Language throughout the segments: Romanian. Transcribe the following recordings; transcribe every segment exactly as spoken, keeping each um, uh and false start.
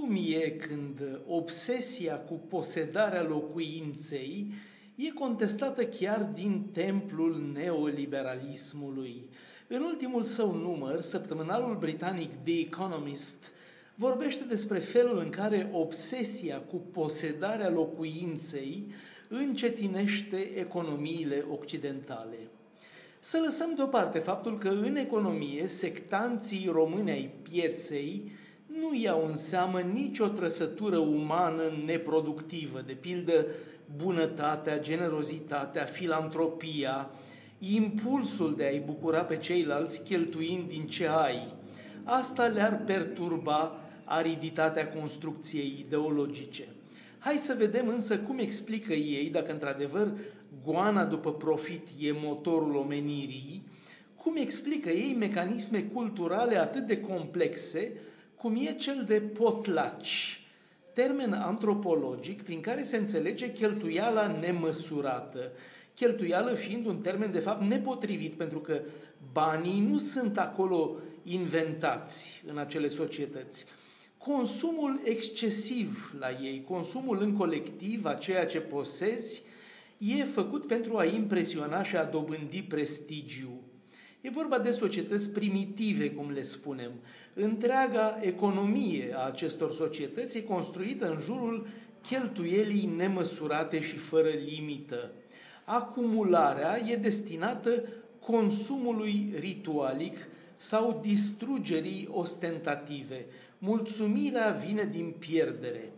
cum e când obsesia cu posedarea locuinței e contestată chiar din templul neoliberalismului. În ultimul său număr, săptămânalul britanic The Economist vorbește despre felul în care obsesia cu posedarea locuinței încetinește economiile occidentale. Să lăsăm deoparte faptul că în economie sectanții români ai pieței nu iau în seamă nicio trăsătură umană neproductivă, de pildă bunătatea, generozitatea, filantropia, impulsul de a-i bucura pe ceilalți cheltuind din ce ai. Asta le-ar perturba ariditatea construcției ideologice. Hai să vedem însă cum explică ei, dacă într-adevăr goana după profit e motorul omenirii, cum explică ei mecanisme culturale atât de complexe cum e cel de potlaci, termen antropologic prin care se înțelege cheltuiala nemăsurată, cheltuială fiind un termen de fapt nepotrivit, pentru că banii nu sunt acolo inventați în acele societăți. Consumul excesiv la ei, consumul în colectiv a ceea ce posezi, e făcut pentru a impresiona și a dobândi prestigiu. E vorba de societăți primitive, cum le spunem. Întreaga economie a acestor societăți e construită în jurul cheltuielii nemăsurate și fără limită. Acumularea e destinată consumului ritualic sau distrugerii ostentative. Mulțumirea vine din pierdere.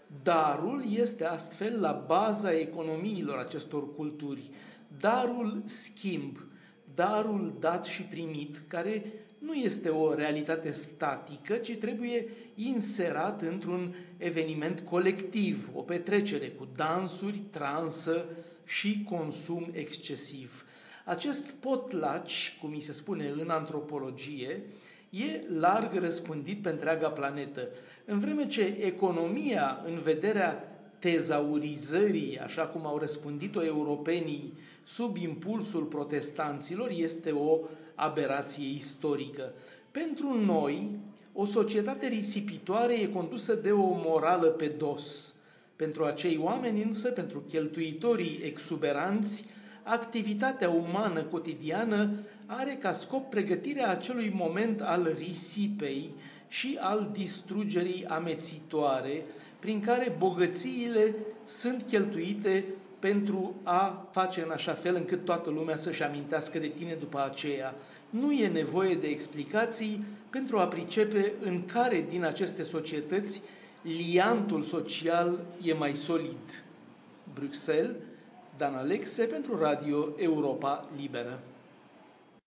Darul este astfel la baza economiilor acestor culturi. Darul schimb, darul dat și primit, care nu este o realitate statică, ci trebuie inserat într-un eveniment colectiv, o petrecere cu dansuri, transă și consum excesiv. Acest potlaci, cum îi se spune în antropologie, e larg răspândit pe întreaga planetă, în vreme ce economia, în vederea tezaurizării, așa cum au răspândit-o europenii sub impulsul protestanților, este o aberație istorică. Pentru noi, o societate risipitoare e condusă de o morală pe dos. Pentru acei oameni însă, pentru cheltuitorii exuberanți, activitatea umană cotidiană are ca scop pregătirea acelui moment al risipei și al distrugerii amețitoare, prin care bogățiile sunt cheltuite pentru a face în așa fel încât toată lumea să-și amintească de tine după aceea. Nu e nevoie de explicații pentru a pricepe în care din aceste societăți liantul social e mai solid. Bruxelles, Dan Alexe pentru Radio Europa Liberă.